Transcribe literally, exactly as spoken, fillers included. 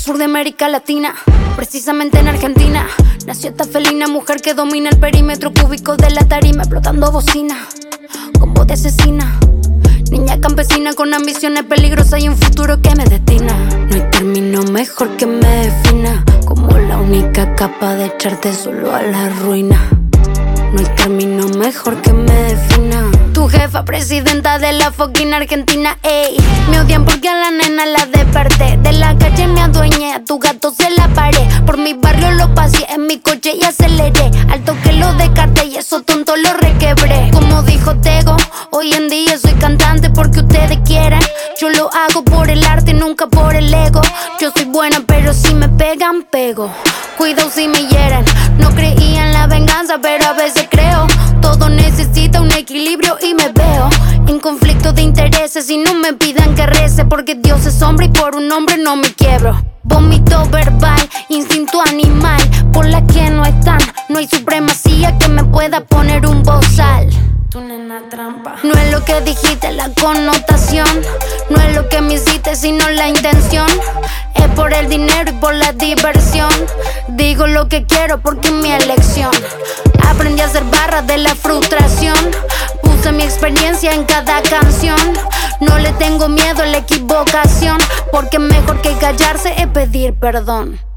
sur de América Latina, precisamente en Argentina. Nació esta felina mujer que domina el perímetro cúbico de la tarima, explotando bocina con voz de asesina. Niña campesina con ambiciones peligrosas y un futuro que me destina. No hay término mejor que me defina, como la única capaz de echarte solo a la ruina. No hay término mejor que me defina. Tu jefa, presidenta de la fucking Argentina, ey. Me odian porque a la nena la desperté. De la calle me adueñé, a tu gato se la paré. Por mi barrio lo pasé, en mi coche y aceleré. Al toque lo descarté y eso tonto lo requebré. Como dijo Tego, hoy en día soy cantante porque ustedes quieren. Yo lo hago por el arte, nunca por el ego. Yo soy buena pero si me pegan, pego. Cuidado si me hieren. No creía en la venganza pero a veces creo. Todo necesita un equilibrio y me veo en conflicto de intereses. Y no me pidan que rece porque Dios es hombre y por un hombre no me quiebro. Vómito verbal, instinto animal, por la que no están. No hay supremacía que me pueda poner un bozal. Tu nena trampa. No es lo que dijiste, la connotación. No es lo que me hiciste, sino la intención. Es por el dinero y por la diversión. Digo lo que quiero porque es mi elección. Aprendí a hacer barras de la frustración. Puse mi experiencia en cada canción. No le tengo miedo a la equivocación, porque mejor que callarse es pedir perdón.